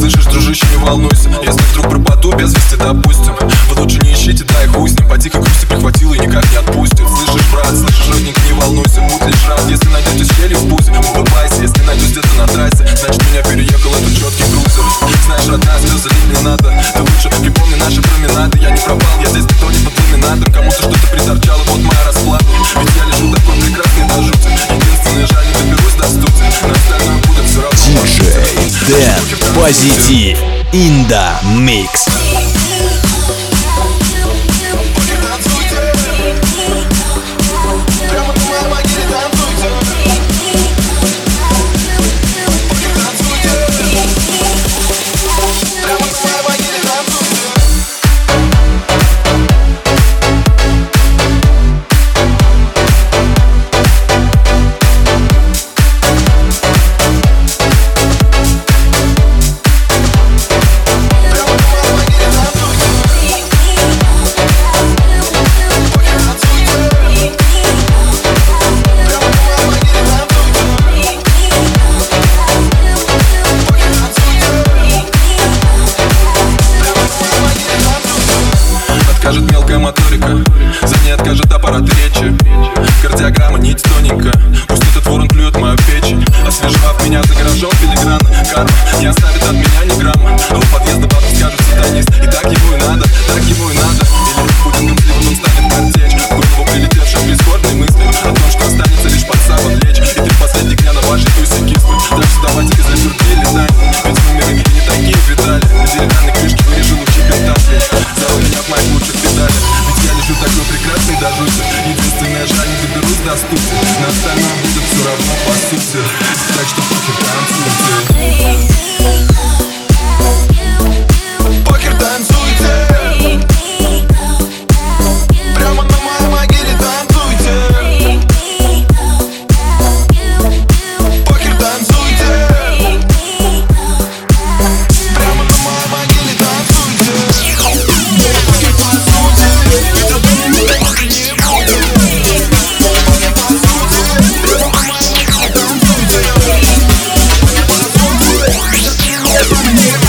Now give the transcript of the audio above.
Слышишь, дружище, не волнуйся, если вдруг пропаду без вести, допустим, вы лучше не ищите, дай хуй с ним. По тихой грусти прихватил и никак не отпустит. Слышишь, брат, слышишь, родненько, не волнуйся, будь лишь рад, если найдете щели в пузе. Улыбайся, если найдешь где-то на трассе, значит меня переехал этот четкий крузер. Знаешь, родная, слезы лить не надо, ты лучше припомни наши променады. Я не пропал, я здесь никто не под ламинатом, кому-то что-то приторчало, вот моя расплата. Ведь я лежу такой прекрасный до жути. Единственное, жаль, не доберусь до студии, на остальное будет все равно. Диджей Дэн Позитив in the mix. Откажет мелкая моторика, за ней откажет аппарат речи. Кардиограмма, нить тоненько, пусть этот ворон плюет мою печень. Освежав меня за гаражом филиграна, карма не оставит от меня ни грамма. А у подъезда бабки скажут сатанист, и так ему и надо, так ему и надо. Или пудингом сливом станет картечь, в голову прилетевшие прискорбные мысли о том, что останется лишь под саван лечь. И ты в последний дня на вашей тусе киснуть. Так что давайте без завертели летать, ведь умеры и не такие видали. На деревянной крышке вырежу лучи пентакли, зову меня в моих лучших педалях. Ведь я лежу такой прекрасный до жути. Единственное, жаль, не доберусь до студии, на остальном будет все равно по сути. Так что покер, танцуйте. Покер, танцуйте. Прямо на моей могиле танцуйте. Покер, танцуйте. Прямо на моей могиле танцуйте. Покер, танцуйте. Это было не будет. Покер, танцуйте. Прямо на моей могиле танцуйте. Покер, танцуйте.